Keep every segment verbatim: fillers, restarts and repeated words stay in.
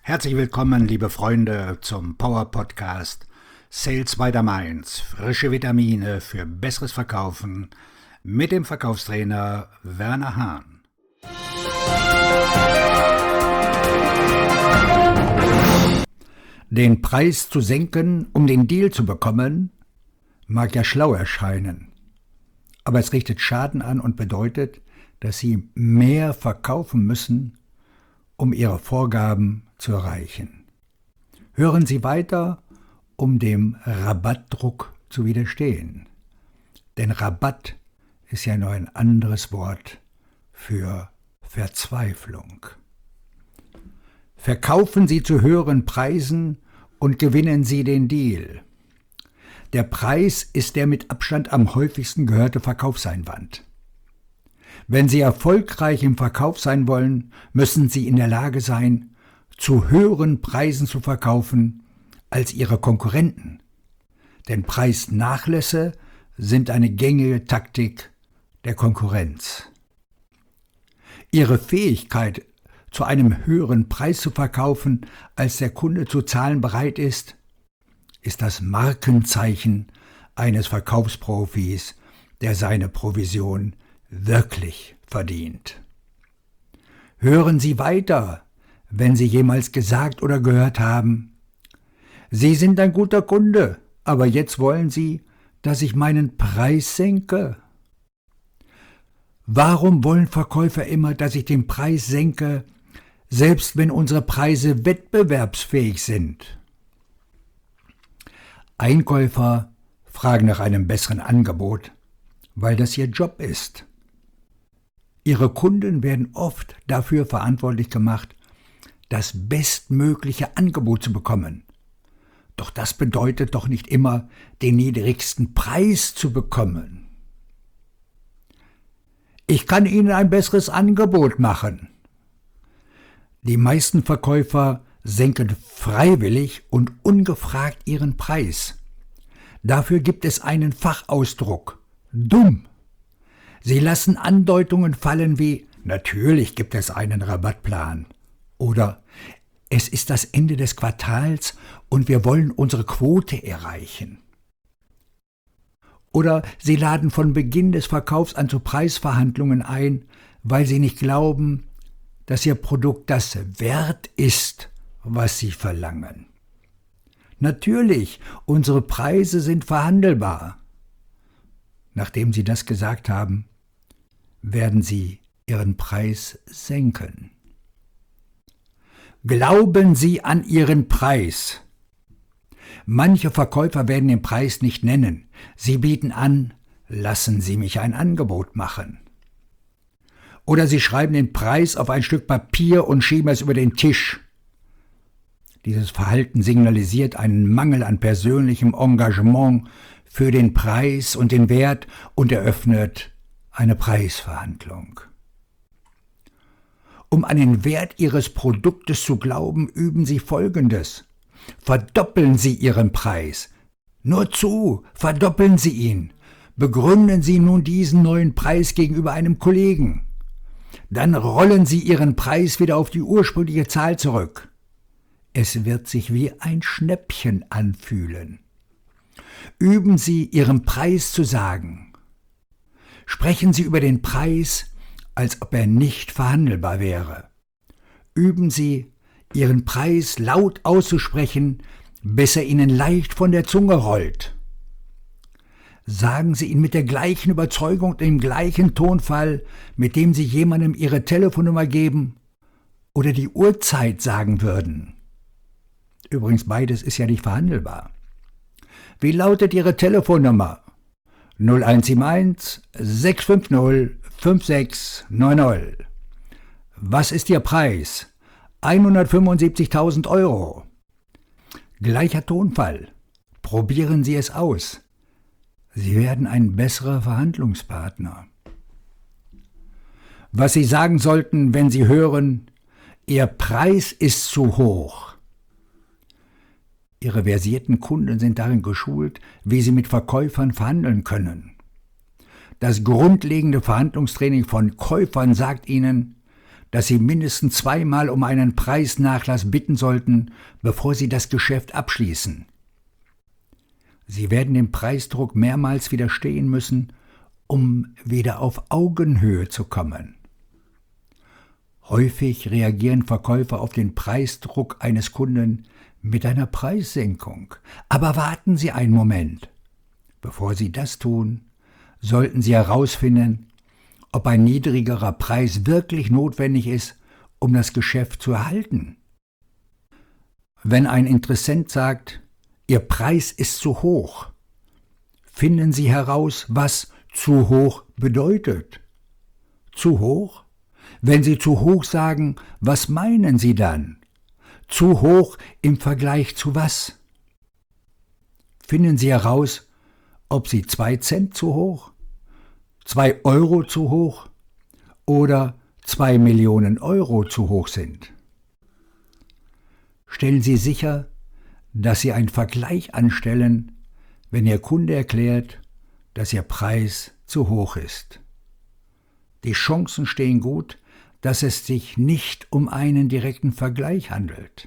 Herzlich willkommen, liebe Freunde, zum Power Podcast Sales by the Mainz. Frische Vitamine für besseres Verkaufen mit dem Verkaufstrainer Werner Hahn. Den Preis zu senken, um den Deal zu bekommen, mag ja schlau erscheinen. Aber es richtet Schaden an und bedeutet, dass Sie mehr verkaufen müssen, um Ihre Vorgaben zu erreichen. Hören Sie weiter, um dem Rabattdruck zu widerstehen. Denn Rabatt ist ja nur ein anderes Wort für Verzweiflung. Verkaufen Sie zu höheren Preisen und gewinnen Sie den Deal. Der Preis ist der mit Abstand am häufigsten gehörte Verkaufseinwand. Wenn Sie erfolgreich im Verkauf sein wollen, müssen Sie in der Lage sein, zu höheren Preisen zu verkaufen als Ihre Konkurrenten. Denn Preisnachlässe sind eine gängige Taktik der Konkurrenz. Ihre Fähigkeit, zu einem höheren Preis zu verkaufen, als der Kunde zu zahlen bereit ist, ist das Markenzeichen eines Verkaufsprofis, der seine Provision wirklich verdient. Hören Sie weiter, wenn Sie jemals gesagt oder gehört haben: Sie sind ein guter Kunde, aber jetzt wollen Sie, dass ich meinen Preis senke. Warum wollen Verkäufer immer, dass ich den Preis senke, selbst wenn unsere Preise wettbewerbsfähig sind? Einkäufer fragen nach einem besseren Angebot, weil das ihr Job ist. Ihre Kunden werden oft dafür verantwortlich gemacht, das bestmögliche Angebot zu bekommen. Doch das bedeutet doch nicht immer, den niedrigsten Preis zu bekommen. Ich kann Ihnen ein besseres Angebot machen. Die meisten Verkäufer senken freiwillig und ungefragt ihren Preis. Dafür gibt es einen Fachausdruck: dumm. Sie lassen Andeutungen fallen wie: natürlich gibt es einen Rabattplan oder es ist das Ende des Quartals und wir wollen unsere Quote erreichen. Oder sie laden von Beginn des Verkaufs an zu Preisverhandlungen ein, weil sie nicht glauben, dass ihr Produkt das wert ist, was sie verlangen. Natürlich, unsere Preise sind verhandelbar. Nachdem sie das gesagt haben, werden sie ihren Preis senken. Glauben Sie an Ihren Preis. Manche Verkäufer werden den Preis nicht nennen. Sie bieten an: lassen Sie mich ein Angebot machen. Oder sie schreiben den Preis auf ein Stück Papier und schieben es über den Tisch. Dieses Verhalten signalisiert einen Mangel an persönlichem Engagement für den Preis und den Wert und eröffnet eine Preisverhandlung. Um an den Wert Ihres Produktes zu glauben, üben Sie Folgendes: Verdoppeln Sie Ihren Preis. Nur zu, verdoppeln Sie ihn. Begründen Sie nun diesen neuen Preis gegenüber einem Kollegen. Dann rollen Sie Ihren Preis wieder auf die ursprüngliche Zahl zurück. Es wird sich wie ein Schnäppchen anfühlen. Üben Sie, Ihren Preis zu sagen. Sprechen Sie über den Preis, als ob er nicht verhandelbar wäre. Üben Sie, Ihren Preis laut auszusprechen, bis er Ihnen leicht von der Zunge rollt. Sagen Sie ihn mit der gleichen Überzeugung und im gleichen Tonfall, mit dem Sie jemandem Ihre Telefonnummer geben oder die Uhrzeit sagen würden. Übrigens, beides ist ja nicht verhandelbar. Wie lautet Ihre Telefonnummer? null eins sieben eins sechs fünf null fünf sechs neun null. Was ist Ihr Preis? hundertfünfundsiebzigtausend Euro. Gleicher Tonfall. Probieren Sie es aus. Sie werden ein besserer Verhandlungspartner. Was Sie sagen sollten, wenn Sie hören: Ihr Preis ist zu hoch. Ihre versierten Kunden sind darin geschult, wie sie mit Verkäufern verhandeln können. Das grundlegende Verhandlungstraining von Käufern sagt ihnen: dass Sie mindestens zweimal um einen Preisnachlass bitten sollten, bevor Sie das Geschäft abschließen. Sie werden dem Preisdruck mehrmals widerstehen müssen, um wieder auf Augenhöhe zu kommen. Häufig reagieren Verkäufer auf den Preisdruck eines Kunden mit einer Preissenkung. Aber warten Sie einen Moment. Bevor Sie das tun, sollten Sie herausfinden, ob ein niedrigerer Preis wirklich notwendig ist, um das Geschäft zu erhalten. Wenn ein Interessent sagt, Ihr Preis ist zu hoch, finden Sie heraus, was zu hoch bedeutet. Zu hoch? Wenn Sie zu hoch sagen, was meinen Sie dann? Zu hoch im Vergleich zu was? Finden Sie heraus, ob Sie zwei Cent zu hoch, zwei Euro zu hoch oder zwei Millionen Euro zu hoch sind. Stellen Sie sicher, dass Sie einen Vergleich anstellen, wenn Ihr Kunde erklärt, dass Ihr Preis zu hoch ist. Die Chancen stehen gut, dass es sich nicht um einen direkten Vergleich handelt.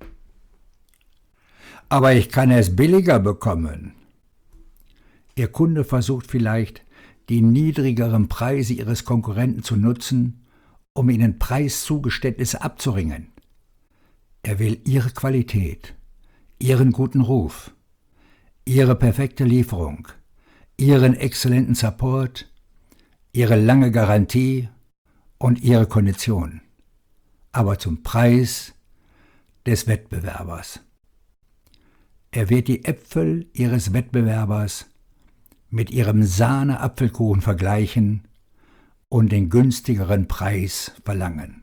Aber ich kann es billiger bekommen. Ihr Kunde versucht vielleicht, die niedrigeren Preise Ihres Konkurrenten zu nutzen, um Ihnen Preiszugeständnisse abzuringen. Er will Ihre Qualität, Ihren guten Ruf, Ihre perfekte Lieferung, Ihren exzellenten Support, Ihre lange Garantie und Ihre Kondition, aber zum Preis des Wettbewerbers. Er wird die Äpfel Ihres Wettbewerbers mit Ihrem Sahne-Apfelkuchen vergleichen und den günstigeren Preis verlangen.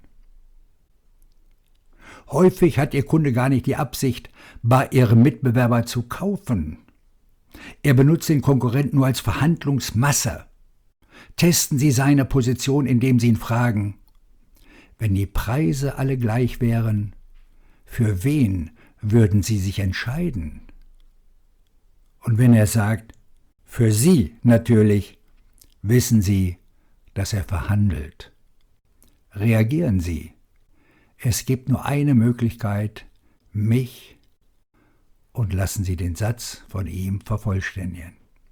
Häufig hat Ihr Kunde gar nicht die Absicht, bei Ihrem Mitbewerber zu kaufen. Er benutzt den Konkurrenten nur als Verhandlungsmasse. Testen Sie seine Position, indem Sie ihn fragen, wenn die Preise alle gleich wären, für wen würden Sie sich entscheiden? Und wenn er sagt, für Sie natürlich, wissen Sie, dass er verhandelt. Reagieren Sie. Es gibt nur eine Möglichkeit, mich, und lassen Sie den Satz von ihm vervollständigen.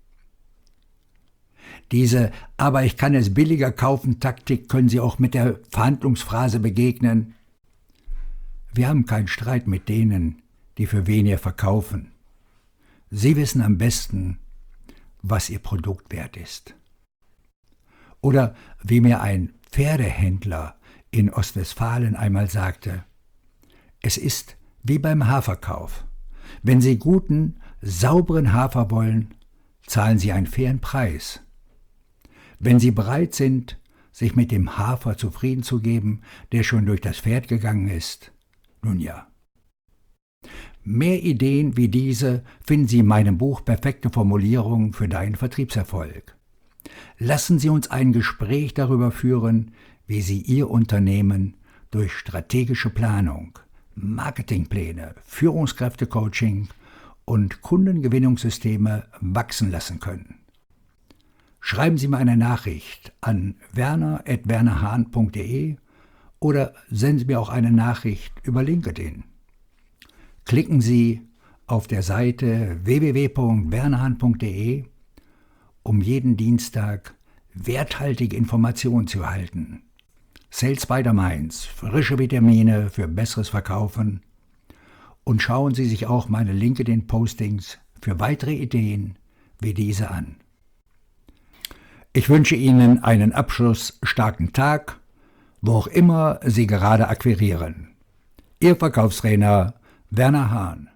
Diese „Aber ich kann es billiger kaufen" Taktik können Sie auch mit der Verhandlungsphrase begegnen: Wir haben keinen Streit mit denen, die für weniger verkaufen. Sie wissen am besten, was Ihr Produkt wert ist. Oder wie mir ein Pferdehändler in Ostwestfalen einmal sagte: Es ist wie beim Haferkauf. Wenn Sie guten, sauberen Hafer wollen, zahlen Sie einen fairen Preis. Wenn Sie bereit sind, sich mit dem Hafer zufrieden zu geben, der schon durch das Pferd gegangen ist, nun ja. Mehr Ideen wie diese finden Sie in meinem Buch Perfekte Formulierungen für deinen Vertriebserfolg. Lassen Sie uns ein Gespräch darüber führen, wie Sie Ihr Unternehmen durch strategische Planung, Marketingpläne, Führungskräftecoaching und Kundengewinnungssysteme wachsen lassen können. Schreiben Sie mir eine Nachricht an werner at wernerhahn punkt de oder senden Sie mir auch eine Nachricht über LinkedIn. Klicken Sie auf der Seite w w w punkt wernerhahn punkt de, um jeden Dienstag werthaltige Informationen zu erhalten. Sales by the Mainz, frische Vitamine für besseres Verkaufen. Und schauen Sie sich auch meine LinkedIn-Postings für weitere Ideen wie diese an. Ich wünsche Ihnen einen abschlussstarken Tag, wo auch immer Sie gerade akquirieren. Ihr Verkaufstrainer Werner Hahn.